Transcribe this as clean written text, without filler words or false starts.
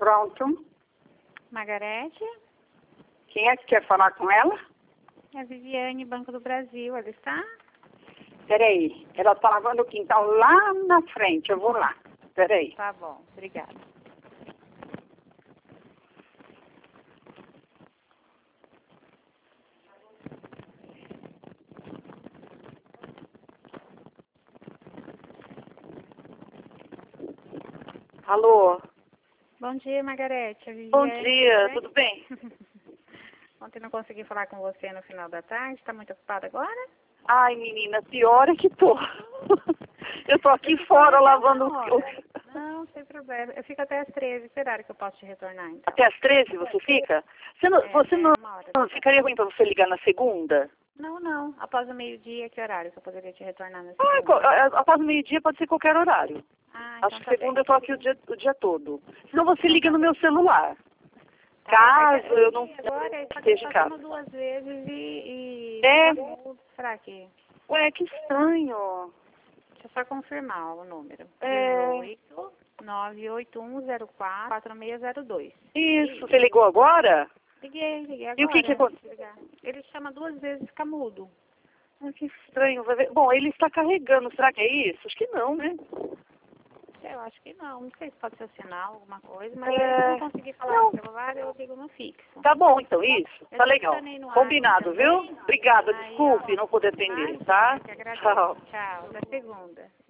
Pronto. Margarete? Quem é que quer falar com ela? É a Viviane, Banco do Brasil. Ela está? Peraí, ela tá lavando o quintal lá na frente, eu vou lá. Peraí. Tá bom, obrigada. Alô? Bom dia, Margarete. É a Viviane, Bom dia, tudo tudo bem? Ontem não consegui falar com você no final da tarde. Está muito ocupada agora? Ai, menina, pior é que tô. Eu tô aqui fora lavando o... Não, sem problema. Eu fico até às 13. Que horário que eu posso te retornar, então? Até às 13 você fica? Você não Uma hora. ficaria ruim pra você ligar na segunda? Não. Após o meio-dia, que horário que eu poderia te retornar na Ah, segunda? após o meio-dia pode ser qualquer horário. Ah, Acho então que tá segunda bem. eu tô aqui o dia todo. Senão você liga no meu celular. Tá, Caso eu não agora esteja em casa. duas vezes e É. tá mudo. Será que... Ué, que estranho. Deixa eu só confirmar o número. É. 981044602. Isso, você ligou agora? Liguei agora. E o que aconteceu? Ele chama duas vezes e fica mudo. Ah, que estranho. Bom, ele está carregando. Será que é isso? Acho que não, né? Eu acho que não sei se pode ser sinal, alguma coisa, mas se eu não conseguir falar no celular, eu ligo no fixo. Tá bom, então, isso. Tá legal. Adicionei no ar Combinado, também. viu? Obrigada, Aí, desculpe não poder atender, imagina, tá? que agradeço. Tchau. Tchau, até segunda.